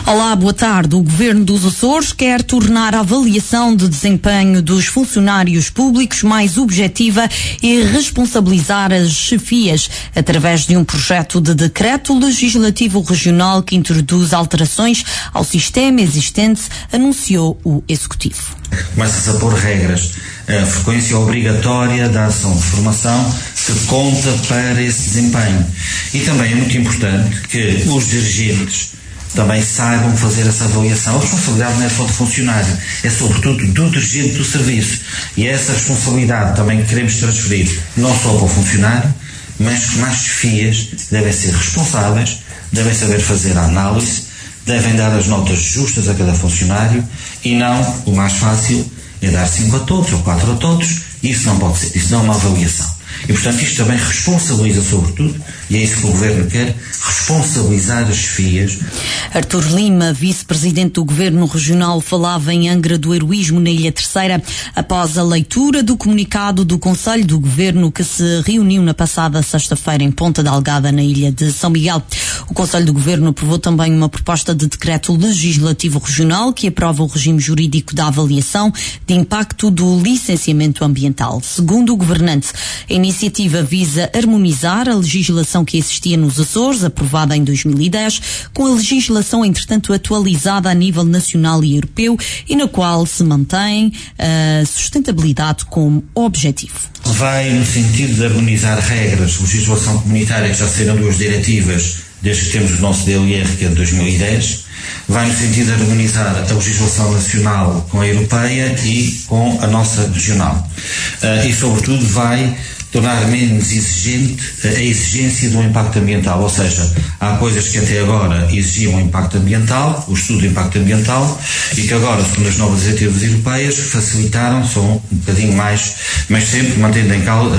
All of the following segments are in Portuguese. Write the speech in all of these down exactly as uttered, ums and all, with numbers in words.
Olá, boa tarde. O Governo dos Açores quer tornar a avaliação de desempenho dos funcionários públicos mais objetiva e responsabilizar as chefias através de um projeto de decreto legislativo regional que introduz alterações ao sistema existente, anunciou o Executivo. Começa-se a pôr regras. A frequência obrigatória da ação de formação que conta para esse desempenho. E também é muito importante que os dirigentes também saibam fazer essa avaliação. A responsabilidade não é só do funcionário, é sobretudo do dirigente do serviço. E essa responsabilidade também queremos transferir não só para o funcionário, mas que mais chefias devem ser responsáveis, devem saber fazer a análise, devem dar as notas justas a cada funcionário e não, o mais fácil, é dar cinco a todos ou quatro a todos. Isso não pode ser, isso não é uma avaliação. E, portanto, isto também responsabiliza, sobretudo, e é isso que o Governo quer, responsabilizar as chefias. Artur Lima, vice-presidente do Governo Regional, falava em Angra do Heroísmo, na Ilha Terceira, após a leitura do comunicado do Conselho do Governo que se reuniu na passada sexta-feira em Ponta Delgada, na Ilha de São Miguel. O Conselho do Governo aprovou também uma proposta de decreto legislativo regional que aprova o regime jurídico da avaliação de impacto do licenciamento ambiental. Segundo o governante, a iniciativa visa harmonizar a legislação que existia nos Açores, aprovada em dois mil e dez, com a legislação, entretanto, atualizada a nível nacional e europeu e na qual se mantém a sustentabilidade como objetivo. Vai no sentido de harmonizar regras, legislação comunitária, que já saíram duas diretivas desde que temos o nosso D L R, que é de dois mil e dez, vai no sentido de harmonizar a legislação nacional com a europeia e com a nossa regional. Uh, e, sobretudo, vai tornar menos exigente a exigência do impacto ambiental, ou seja, há coisas que até agora exigiam um impacto ambiental, o estudo do impacto ambiental, e que agora, segundo as novas diretivas europeias, facilitaram, são um bocadinho mais, mas sempre mantendo em, cal,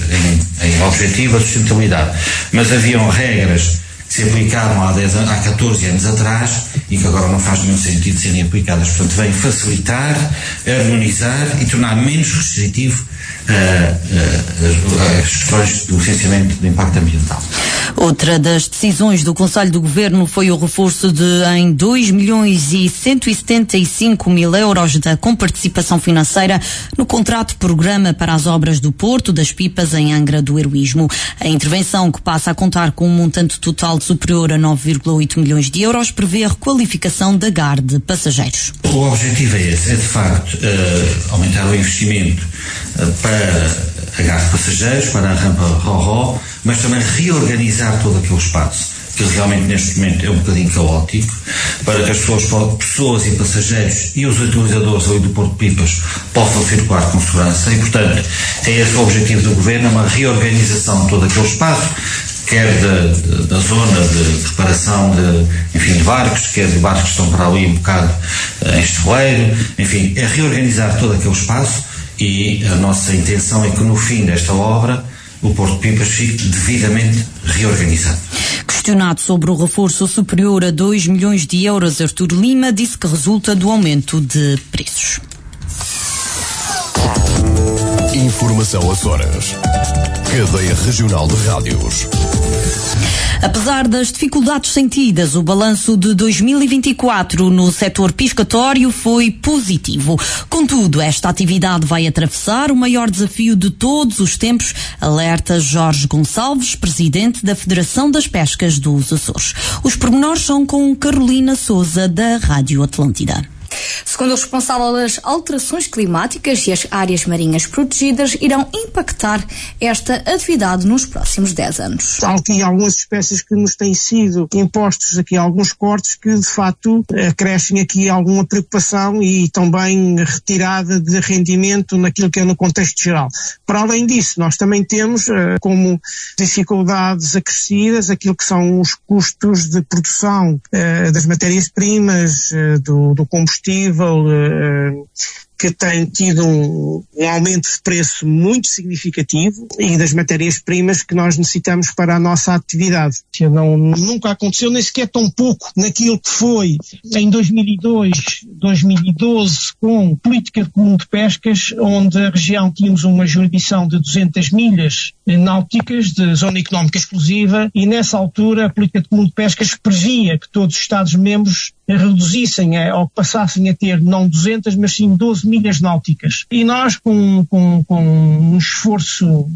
em, em objetivo a sustentabilidade. Mas haviam regras que se aplicavam há, dez, há catorze anos atrás e que agora não faz nenhum sentido serem aplicadas. Portanto, vem facilitar, harmonizar e tornar menos restritivo Uh, uh, as questões do licenciamento de impacto ambiental. Outra das decisões do Conselho do Governo foi o reforço de em dois milhões e cento e setenta e cinco mil euros da comparticipação financeira no contrato programa para as obras do Porto das Pipas em Angra do Heroísmo. A intervenção, que passa a contar com um montante total superior a nove vírgula oito milhões de euros, prevê a requalificação da G A R de passageiros. O objetivo é esse, é de facto uh, aumentar o investimento uh, para a G A R de passageiros, para a rampa Ró-Ró, mas também reorganizar todo aquele espaço, que realmente neste momento é um bocadinho caótico, para que as pessoas, pessoas e passageiros e os utilizadores ali do Porto de Pipas possam circular com segurança e, portanto, é esse o objetivo do Governo, uma reorganização de todo aquele espaço, quer da, da, da zona de reparação de, enfim, de barcos, quer de barcos que estão para ali um bocado uh, em esteleiro, enfim, é reorganizar todo aquele espaço. E a nossa intenção é que no fim desta obra o Porto de Pipas fique devidamente reorganizado. Questionado sobre o reforço superior a dois milhões de euros, Artur Lima disse que resulta do aumento de preços. Informação Açores. Cadeia Regional de Rádios. Apesar das dificuldades sentidas, o balanço de dois mil e vinte e quatro no setor pescatório foi positivo. Contudo, esta atividade vai atravessar o maior desafio de todos os tempos, alerta Jorge Gonçalves, presidente da Federação das Pescas dos Açores. Os pormenores são com Carolina Souza, da Rádio Atlântida. Segundo o responsável, as alterações climáticas e as áreas marinhas protegidas irão impactar esta atividade nos próximos dez anos. Há aqui algumas espécies que nos têm sido impostos aqui alguns cortes que de facto acrescem aqui alguma preocupação e também retirada de rendimento naquilo que é no contexto geral. Para além disso, nós também temos como dificuldades acrescidas aquilo que são os custos de produção das matérias-primas, do, do combustível, que tem tido um, um aumento de preço muito significativo e das matérias-primas que nós necessitamos para a nossa atividade. Não, nunca aconteceu nem sequer tão pouco naquilo que foi em dois mil e dois, dois mil e doze, com política comum de pescas, onde a região tínhamos uma jurisdição de duzentas milhas náuticas de zona económica exclusiva, e nessa altura a política comum de pescas previa que todos os Estados-membros reduzissem ou passassem a ter não duzentas, mas sim doze milhas náuticas. E nós, com, com, com um esforço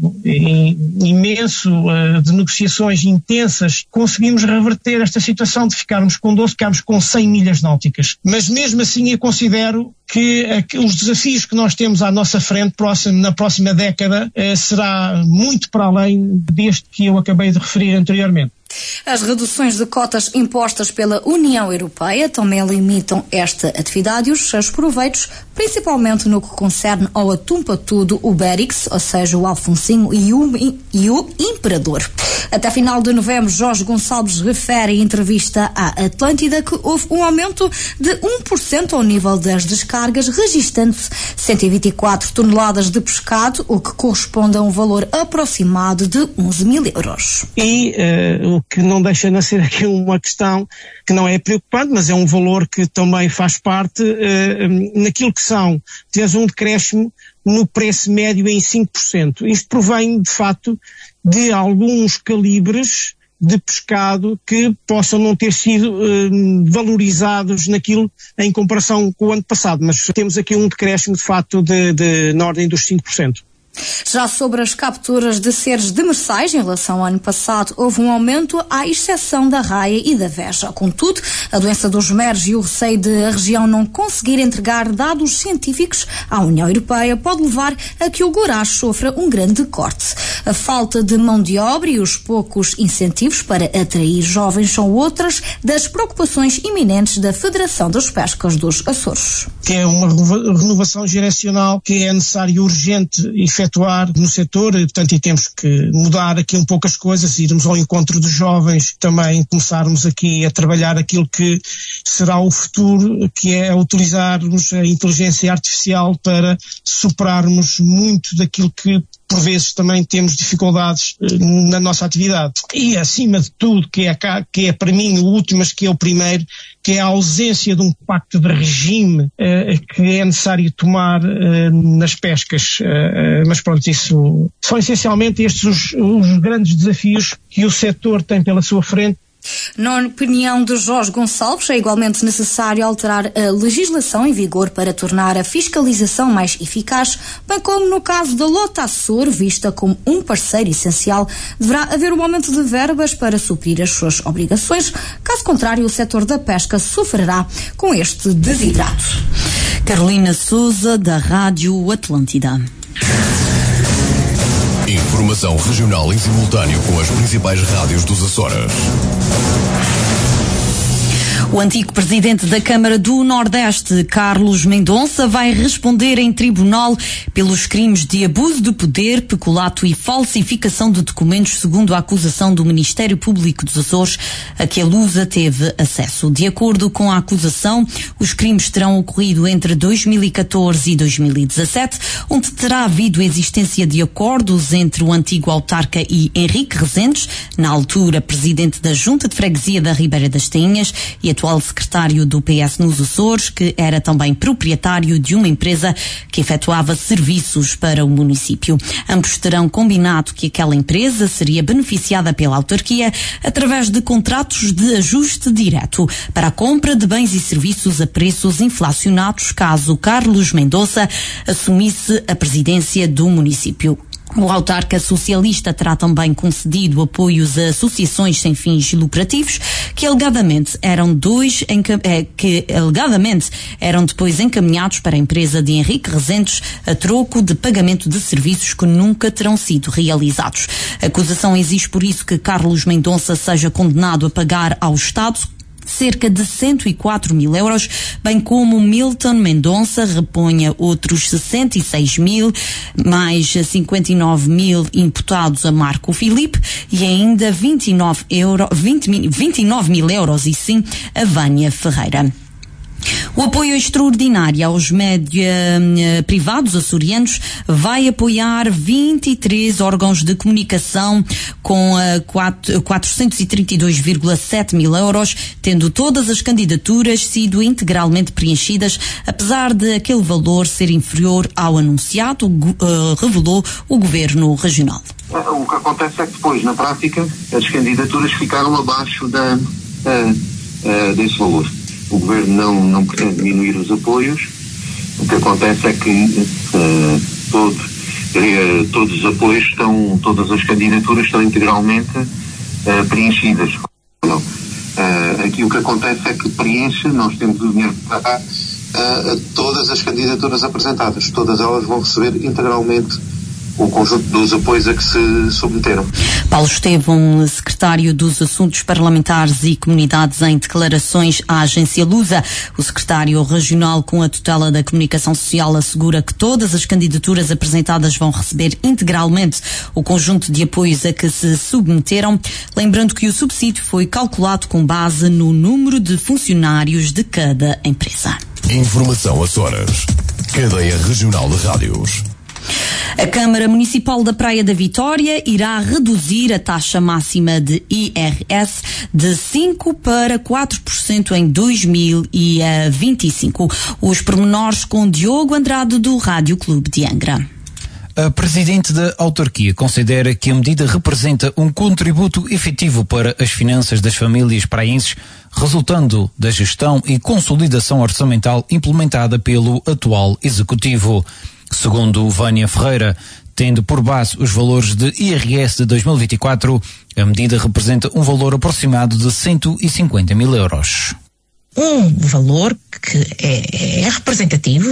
imenso uh, de negociações intensas, conseguimos reverter esta situação de ficarmos com doze, ficarmos com cem milhas náuticas. Mas mesmo assim eu considero que, uh, que os desafios que nós temos à nossa frente próximo, na próxima década uh, será muito para além deste que eu acabei de referir anteriormente. As reduções de cotas impostas pela União Europeia também limitam esta atividade e os seus proveitos, principalmente no que concerne ao atum patudo, o Berix, ou seja, o Alfonsinho e o, e o Imperador. Até final de novembro, Jorge Gonçalves refere em entrevista à Atlântida que houve um aumento de um por cento ao nível das descargas, registando-se cento e vinte e quatro toneladas de pescado, o que corresponde a um valor aproximado de onze mil euros. E uh, o que não deixa de ser aqui uma questão que não é preocupante, mas é um valor que também faz parte uh, naquilo que são, tens um decréscimo no preço médio em cinco por cento. Isto provém, de facto, de alguns calibres de pescado que possam não ter sido uh, valorizados naquilo em comparação com o ano passado, mas temos aqui um decréscimo, de facto, de, de, na ordem dos cinco por cento. Já sobre as capturas de seres demersais, em relação ao ano passado, houve um aumento à exceção da raia e da veja. Contudo, a doença dos meres e o receio de a região não conseguir entregar dados científicos à União Europeia pode levar a que o goraz sofra um grande corte. A falta de mão de obra e os poucos incentivos para atrair jovens são outras das preocupações iminentes da Federação das Pescas dos Açores. Que é uma renovação geracional que é necessária e urgente efetuar no setor, portanto, e temos que mudar aqui um pouco as coisas, irmos ao encontro dos jovens, também começarmos aqui a trabalhar aquilo que será o futuro, que é utilizarmos a inteligência artificial para superarmos muito daquilo que por vezes também temos dificuldades uh, na nossa atividade. E acima de tudo, que é, que é para mim o último, mas que é o primeiro, que é a ausência de um pacto de regime uh, que é necessário tomar uh, nas pescas. Uh, uh, mas pronto, isso são essencialmente estes os, os grandes desafios que o setor tem pela sua frente. Na opinião de Jorge Gonçalves, é igualmente necessário alterar a legislação em vigor para tornar a fiscalização mais eficaz, bem como no caso da Lota Açor, vista como um parceiro essencial, deverá haver um aumento de verbas para suprir as suas obrigações. Caso contrário, o setor da pesca sofrerá com este desidrato. Carolina Souza, da Rádio Atlântida. Informação regional em simultâneo com as principais rádios dos Açores. O antigo presidente da Câmara do Nordeste, Carlos Mendonça, vai responder em tribunal pelos crimes de abuso de poder, peculato e falsificação de documentos, segundo a acusação do Ministério Público dos Açores, a que a Lusa teve acesso. De acordo com a acusação, os crimes terão ocorrido entre dois mil e catorze e dois mil e dezassete, onde terá havido existência de acordos entre o antigo autarca e Henrique Rezendes, na altura presidente da Junta de Freguesia da Ribeira das Tainhas e atual secretário do P S nos Açores, que era também proprietário de uma empresa que efetuava serviços para o município. Ambos terão combinado que aquela empresa seria beneficiada pela autarquia através de contratos de ajuste direto para a compra de bens e serviços a preços inflacionados, caso Carlos Mendonça assumisse a presidência do município. O autarca socialista terá também concedido apoios a associações sem fins lucrativos que alegadamente eram dois que alegadamente eram depois encaminhados para a empresa de Henrique Rezendes a troco de pagamento de serviços que nunca terão sido realizados. A acusação exige por isso que Carlos Mendonça seja condenado a pagar ao Estado cerca de cento e quatro mil euros, bem como Milton Mendonça reponha outros sessenta e seis mil, mais cinquenta e nove mil imputados a Marco Filipe e ainda vinte e nove mil euros e sim a Vânia Ferreira. O apoio extraordinário aos média eh, privados açorianos vai apoiar vinte e três órgãos de comunicação com uh, quatrocentos e trinta e dois vírgula sete mil euros, tendo todas as candidaturas sido integralmente preenchidas, apesar de aquele valor ser inferior ao anunciado, uh, revelou o Governo Regional. O que acontece é que depois, na prática, as candidaturas ficaram abaixo da, uh, uh, desse valor. O Governo não, não pretende diminuir os apoios. O que acontece é que uh, todo, uh, todos os apoios estão, todas as candidaturas estão integralmente uh, preenchidas. Uh, aqui o que acontece é que preenche, nós temos o dinheiro para pagar uh, todas as candidaturas apresentadas. Todas elas vão receber integralmente o conjunto dos apoios a que se submeteram. Paulo Estevão, secretário dos Assuntos Parlamentares e Comunidades, em declarações à agência Lusa. O secretário regional com a tutela da comunicação social assegura que todas as candidaturas apresentadas vão receber integralmente o conjunto de apoios a que se submeteram, lembrando que o subsídio foi calculado com base no número de funcionários de cada empresa. Informação Açores. Cadeia Regional de Rádios. A Câmara Municipal da Praia da Vitória irá reduzir a taxa máxima de I R S de cinco para quatro por cento em dois mil e vinte e cinco. Os pormenores com Diogo Andrade, do Rádio Clube de Angra. A Presidente da Autarquia considera que a medida representa um contributo efetivo para as finanças das famílias praenses, resultando da gestão e consolidação orçamental implementada pelo atual Executivo. Segundo Vânia Ferreira, tendo por base os valores de I R S de dois mil e vinte e quatro, a medida representa um valor aproximado de cento e cinquenta mil euros. Um valor que é, é representativo,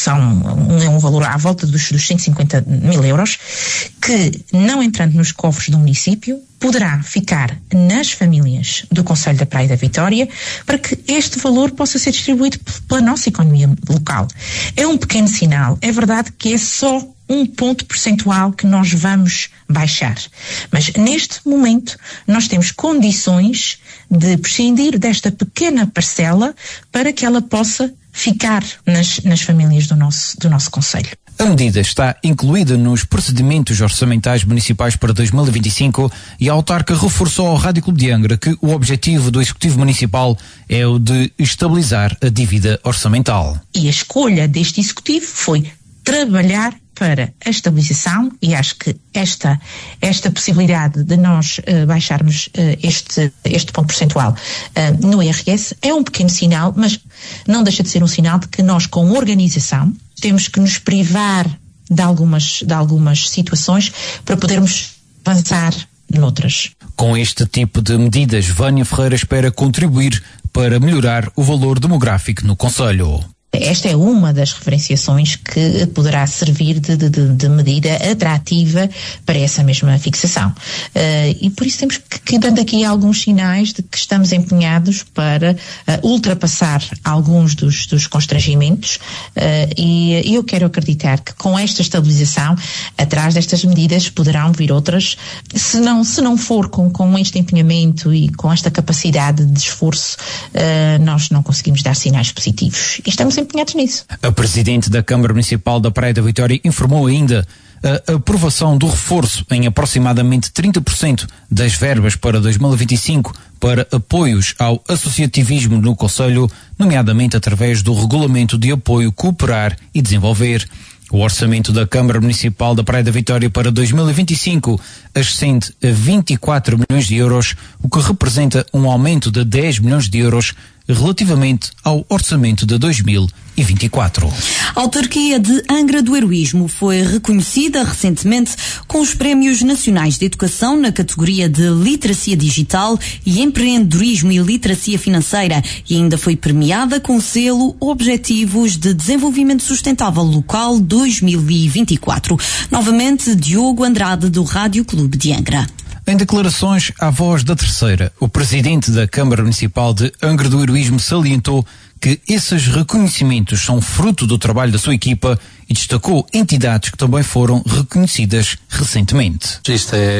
são, é um valor à volta dos, dos cento e cinquenta mil euros, que, não entrando nos cofres do município, poderá ficar nas famílias do Concelho da Praia da Vitória para que este valor possa ser distribuído pela nossa economia local. É um pequeno sinal, é verdade que é só um ponto percentual que nós vamos baixar. Mas neste momento nós temos condições de prescindir desta pequena parcela para que ela possa ficar nas, nas famílias do nosso, do nosso concelho. A medida está incluída nos procedimentos orçamentais municipais para dois mil e vinte e cinco e a autarca reforçou ao Rádio Clube de Angra que o objetivo do Executivo Municipal é o de estabilizar a dívida orçamental. E a escolha deste Executivo foi trabalhar para a estabilização, e acho que esta, esta possibilidade de nós uh, baixarmos uh, este, este ponto percentual uh, no I R S é um pequeno sinal, mas não deixa de ser um sinal de que nós, com organização, temos que nos privar de algumas, de algumas situações para podermos avançar noutras. Com este tipo de medidas, Vânia Ferreira espera contribuir para melhorar o valor demográfico no concelho. Esta é uma das referenciações que poderá servir de, de, de medida atrativa para essa mesma fixação. Uh, e por isso temos que, que dando aqui alguns sinais de que estamos empenhados para uh, ultrapassar alguns dos, dos constrangimentos uh, e, e eu quero acreditar que com esta estabilização, atrás destas medidas poderão vir outras, se não, se não for com, com este empenhamento e com esta capacidade de esforço, uh, nós não conseguimos dar sinais positivos. E estamos empenhados nisso. A Presidente da Câmara Municipal da Praia da Vitória informou ainda a aprovação do reforço em aproximadamente trinta por cento das verbas para dois mil e vinte e cinco para apoios ao associativismo no concelho, nomeadamente através do Regulamento de Apoio Cooperar e Desenvolver. O orçamento da Câmara Municipal da Praia da Vitória para dois mil e vinte e cinco ascende a vinte e quatro milhões de euros, o que representa um aumento de dez milhões de euros relativamente ao orçamento de dois mil e vinte e quatro. A autarquia de Angra do Heroísmo foi reconhecida recentemente com os Prémios Nacionais de Educação na categoria de Literacia Digital e Empreendedorismo e Literacia Financeira e ainda foi premiada com o selo Objetivos de Desenvolvimento Sustentável Local dois mil e vinte e quatro. Novamente, Diogo Andrade, do Rádio Clube de Angra. Em declarações à Voz da Terceira, o presidente da Câmara Municipal de Angra do Heroísmo salientou que esses reconhecimentos são fruto do trabalho da sua equipa e destacou entidades que também foram reconhecidas recentemente. Isto é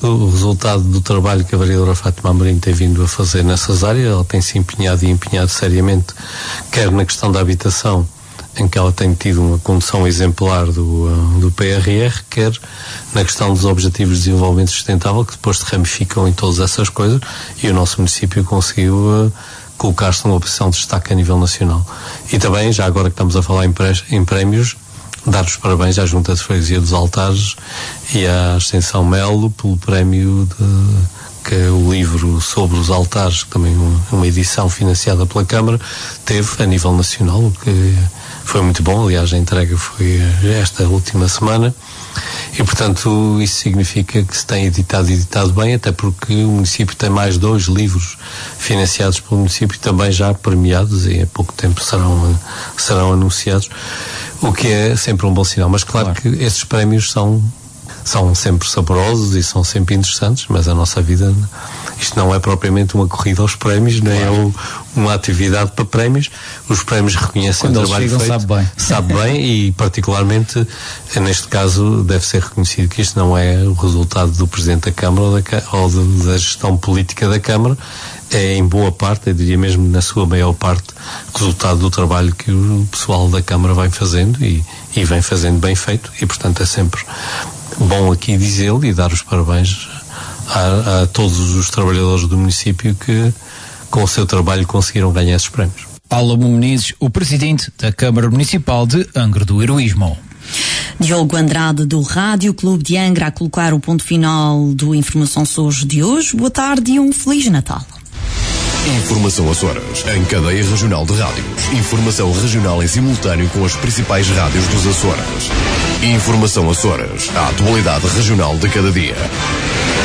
o resultado do trabalho que a vereadora Fátima Amorim tem vindo a fazer nessas áreas. Ela tem se empenhado e empenhado seriamente, quer na questão da habitação, em que ela tem tido uma condução exemplar do, do P R R, quer na questão dos Objetivos de Desenvolvimento Sustentável, que depois se ramificam em todas essas coisas, e o nosso município conseguiu uh, colocar-se numa posição de destaque a nível nacional. E também, já agora que estamos a falar em, pré, em prémios, dar os parabéns à Junta de Freguesia dos Altares e à Extensão Melo pelo prémio de que o livro sobre os altares, também uma, uma edição financiada pela Câmara, teve a nível nacional, o que foi muito bom. Aliás, a entrega foi esta última semana e, portanto, isso significa que se tem editado e editado bem, até porque o município tem mais dois livros financiados pelo município, também já premiados, e há pouco tempo serão, serão anunciados, o que é sempre um bom sinal. Mas claro, claro. que esses prémios são são sempre saborosos e são sempre interessantes, mas a nossa vida, isto não é propriamente uma corrida aos prémios, nem claro. é uma atividade para prémios. Os prémios reconhecem o trabalho chegam, feito, sabe bem. sabe bem e particularmente neste caso deve ser reconhecido que isto não é o resultado do Presidente da Câmara ou da, ou de, da gestão política da Câmara, é em boa parte, eu diria mesmo na sua maior parte, resultado do trabalho que o pessoal da Câmara vem fazendo e, e vem fazendo bem feito, e portanto é sempre bom aqui dizê-lo e dar os parabéns a, a todos os trabalhadores do município que com o seu trabalho conseguiram ganhar esses prémios. Paulo Menezes, o presidente da Câmara Municipal de Angra do Heroísmo. Diogo Andrade, do Rádio Clube de Angra, a colocar o ponto final do Informação Açores de hoje. Boa tarde e um Feliz Natal. Informação Açores, em cadeia regional de rádios. Informação regional em simultâneo com as principais rádios dos Açores. Informação Açores, a atualidade regional de cada dia.